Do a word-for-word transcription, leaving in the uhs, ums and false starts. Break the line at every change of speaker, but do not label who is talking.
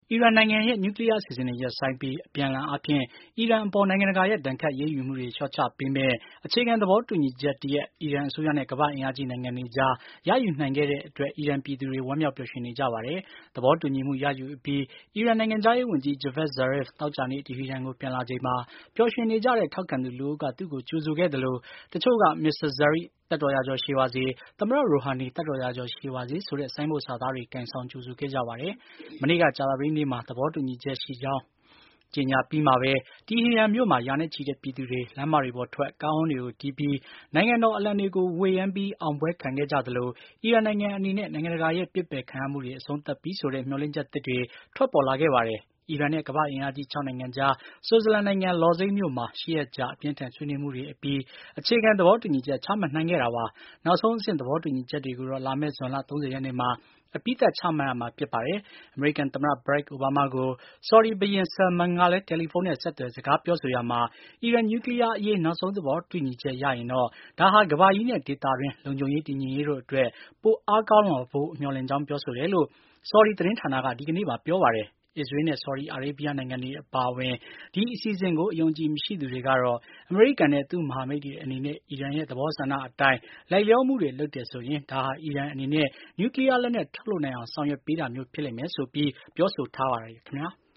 အီရန်နိုင်ငံရဲ့နျူကလ িয়ার အစီအစဉ်တွေရပ်ဆိုင်းပြီး အပြန်အလှန်အားဖြင့်အီရန်အပေါ်နိုင်ငံတကာရဲ့ဒဏ်ခတ်အရေးယူမှုတွေလျှော့ချပေးမယ့်အခြေခံသဘောတူညီချက်တရပ်အီရန်အစိုးရနဲ့ကမ္ဘာ့အင်အားကြီးနိုင်ငံတွေကြားရယူနိုင်ခဲ့တဲ့အတွက်အီရန်ပြည်သူတွေဝမ်းမြောက်ပျော်ရွှင်နေကြပါတယ်။ သဘောတူညီမှုရယူအပြီးအီရန်နိုင်ငံခြားရေးဝန်ကြီး Javad Zarif သောကြာနေ့တီဟီရန်ကိုပြန်လာချိန်မှာပျော်ရွှင်နေကြတဲ့ထောက်ခံသူလူအုပ်ကသူ့ကိုကြိုဆိုခဲ့သလိုတချို့က မစ္စတာ Zarif သက်တော်ရာကျော်ရှည်ပါစေ၊ သမ္မတ Rouhani သက်တော်ရာကျော်ရှည်ပါစေဆိုတဲ့ဆိုင်းဘုတ်စာသားတွေကိုင်ဆောင်ကြိုဆိုခဲ့ကြပါတယ်။ မနေ့ကကြာသပတေးနေ့မှာသဘောတူညီချက်ရှိကြောင်းကြေညာပြီးမှာပဲတီဟီရန်မြို့မှာရာနဲ့ချီတဲ့ပြည်သူတွေလမ်းမတွေပေါ်ထွက်ကားဟွန်းတွေကိုတီးပြီးနိုင်ငံတော်အလံတွေကိုဝှေ့ယမ်းပြီးအောင်ပွဲခံခဲ့ကြသလိုအီရန်နိုင်ငံအနေနဲ့နိုင်ငံတကာရဲ့ပစ်ပယ်ခံရမှုတွေအဆုံးသတ်ပြီဆိုတဲ့မျှော်လင့်ချက်သစ်တွေထွက်ပေါ်လာခဲ့ပါတယ်။ အီရန်နဲ့ကမ္ဘာ့အင်အားကြီးခြောက်နိုင်ငံကြား ဆွစ်ဇာလန်နိုင်ငံလော်ဇိတ်မြို့မှာရှစ်ရက်ကြာအပြင်းအထန်ဆွေးနွေးမှုတွေအပြီးအခြေခံသဘောတူညီချက်ချမှတ်နိုင်ခဲ့တာပါ။ နောက်ဆုံးအဆင့်သဘောတူညီချက်တွေကိုတော့လာမယ့်ဇွန်လ၃၀ရက်နေ့မှာအပြီးသတ်ချမှတ်ရမှာဖြစ်ပါတယ်။ အမေရိကန်သမ္မတ Barack Obama ကိုဆော်ဒီဘုရင် Salman ကလည်းတယ်လီဖုန်းနဲ့ဆက်သွယ်စကားပြောဆိုရာမှာအီရန်နျူကလ িয়ার အရေးနောက်ဆုံးသဘောတူညီချက်ရရင်တော့ဒါဟာကမ္ဘာကြီးနဲ့ဒေသတွင်းလုံခြုံရေးတည်ငြိမ်ရေးတို့အတွက်ပိုအားကောင်းလာဖို့မျှော်လင့်ကြောင်းပြောဆိုတယ်လို့ဆော်ဒီသတင်းဌာနကဒီကနေ့မှာပြောပါတယ်။ အစ္စရေးနဲ့ဆော်ဒီအာရေဗျနိုင်ငံတွေအပါအဝင်ဒီအစီအစဉ်ကိုအယုံအကြည်မရှိသူတွေကတော့အမေရိကန်နဲ့သူ့မဟာမိတ်တွေအနေနဲ့အီရန်ရဲ့သဘောဆန္ဒအတိုင်းလိုက်လျောမှုတွေလုပ်တယ်ဆိုရင်ဒါဟာအီရန်အနေနဲ့နျူကလ িয়ার လက်နက်ထုတ်လုပ်နိုင်အောင်ဆောင်ရွက်ပေးတာမျိုးဖြစ်လိမ့်မယ်ဆိုပြီးပြောဆိုထားပါတယ်ခင်ဗျာ။